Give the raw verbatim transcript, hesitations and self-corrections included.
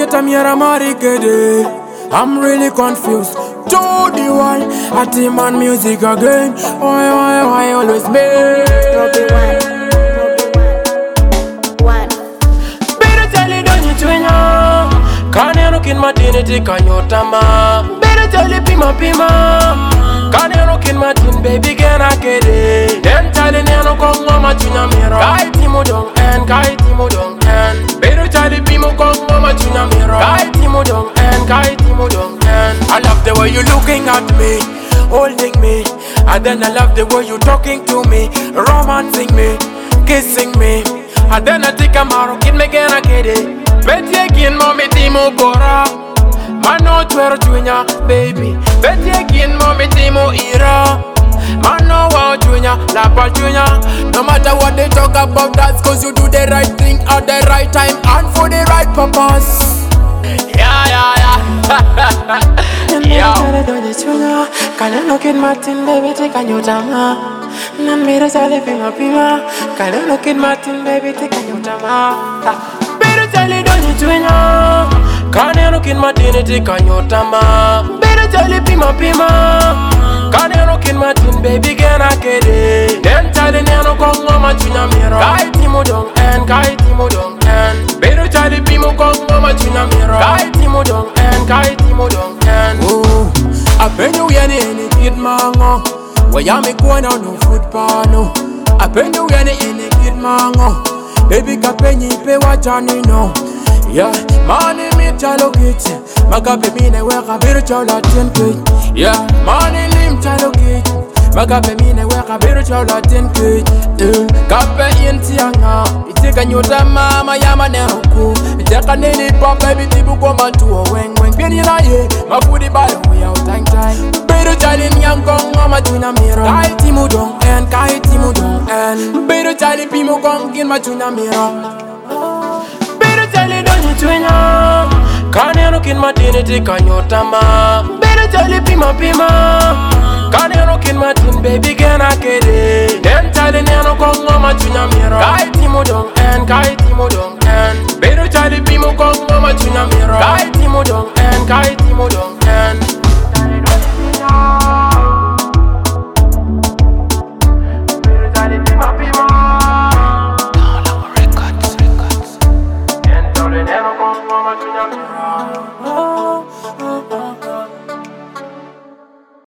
nyeta miera marikede. I'm really confused. To the why I team on music again. Why, why, why always me? Robbie one, Robbie one, one. Better tell it don't you twin ya. Can't you look in my dignity, can you tama? Better tell it pima pima. Can't you look in my tin baby can I get it? Then tell it no come mama tuna miro. Kai timo dong and kai timo dong and. Better tell it pima come mama tuna miro. Kai timo dong and kai timo dong and. I love the way you looking at me, holding me, and then I love the way you talking to me, romancing me, kissing me, and then I think I'm out, kid me can I get it? Betty again, mommy timo gora. Man no twero junior, baby. Betty again, mommy timo ira. Man no wow junior, lapa junior. No matter what they talk about, that's cause you do the right thing at the right time and for the right purpose. Yeah, yeah, yeah. Yo. Can look in Martin, baby, take a new tama. Nan mira sale pima pima. Can look in Martin, baby, take a new tama. Better tell it don't you twin ya. Can you look in Martin, take a new tama. Better tell it pima pima. Can you look in Martin, baby, can I get it? Then tell it no come mama tuna miro. Kai timo dong and kai timo dong and. Better tell it pima come mama tuna miro. Kai timo dong and kai timo dong and. Oh, I been you any any kid mango. Why ya me going on no food pano? I been you any any kid mango. Baby kapenyi pe wachani no. Yeah, money me chalo kit. Maga baby ne weka biru chola ten kit. Yeah, money lim chalo kit. Maga baby ne weka biru chola ten kit. Kape inti anga. Itika nyota mama ya maneno ku. Iteka nini pop baby tibu kwa mantuo weng weng. Bieni na ye, mafudi balo we out time time. Biru chali nyam kong mama tuna miro. Kai timu dong en, kai timu dong en. Biru chali pimu kong kin ma tuna miro. Better tell it don't you twin ya. Can you look in my dignity, can you tama? Better tell it pima pima. Can you look in my tin baby can I get it? Then tell it